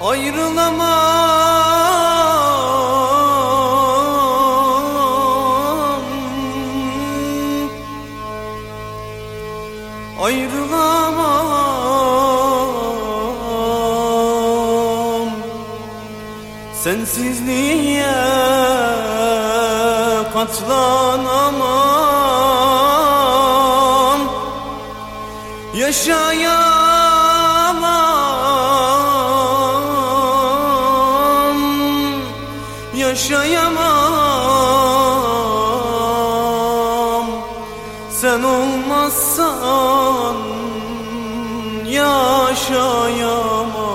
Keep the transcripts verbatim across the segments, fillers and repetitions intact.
Ayrılamam, ayrılamam, sensizliğe katlanamam, yaşayamam, yaşayamam, sen olmazsan yaşayamam.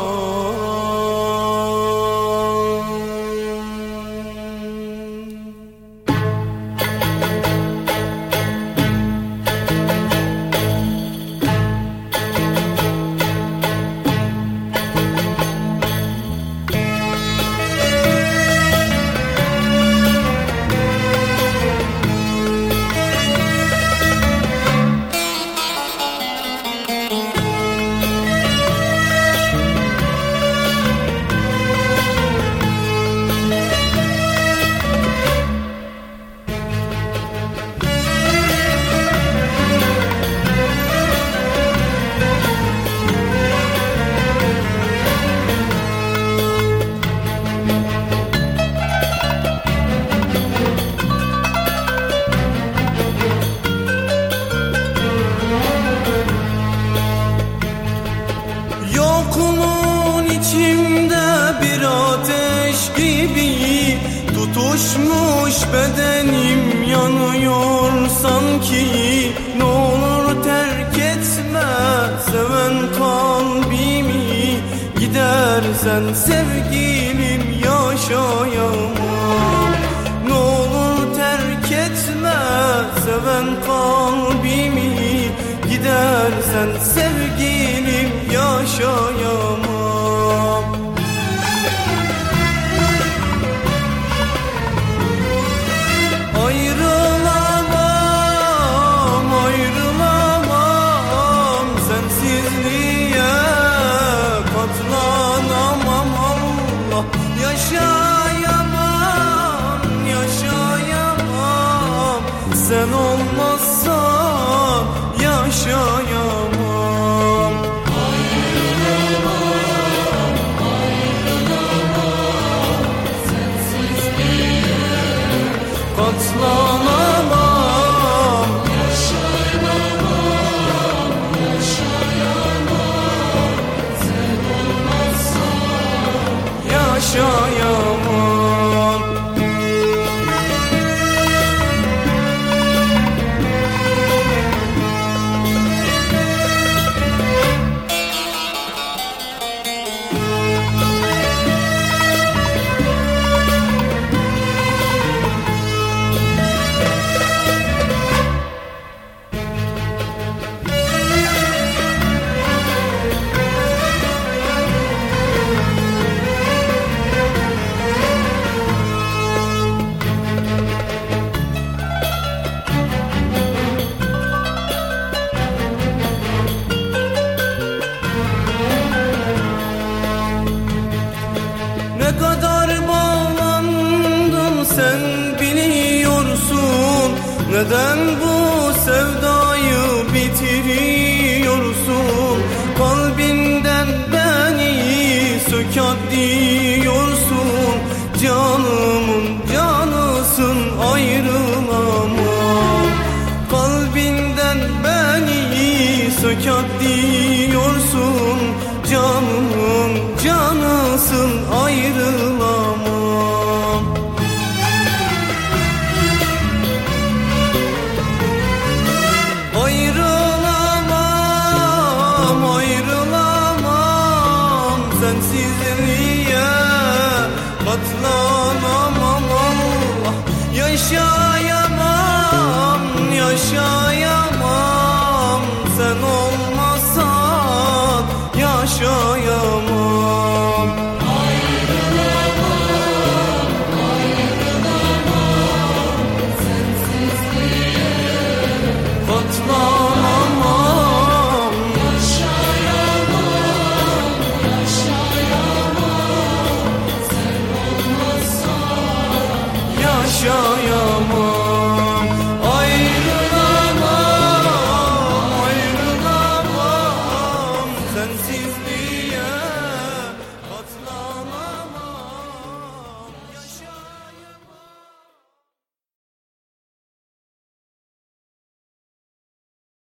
Yokluğun içimde bir ateş gibi tutuşmuş, bedenim yanıyor sanki. Ne olur terk etme seven kalbimi, gidersen sevgilim yaşayamam. Ne olur terk etme seven kalbimi, gidersen sevgilim yaşayamam. Ayrılamam, ayrılamam, sensizliğe katlanamam. Allah, yaşayamam, yaşayamam, sen olmazsan yaşayamam. Katlanamam, yaşayamam, yaşayamam, sen olmazsan yaşayamam. Ne kadar bağlandım sen biliyorsun, neden bu sevdayı bitiriyorsun? Kalbinden beni sökat diyorsun, canımın canısın ayrılamam. Kalbinden beni sökat diyorsun, canımın canısın ayrılamam. Ayrılamam, ayrılamam, sensizliğe katlanamam. Allah, yaşayamam, yaşayamam, sen olmazsan yaşayamam.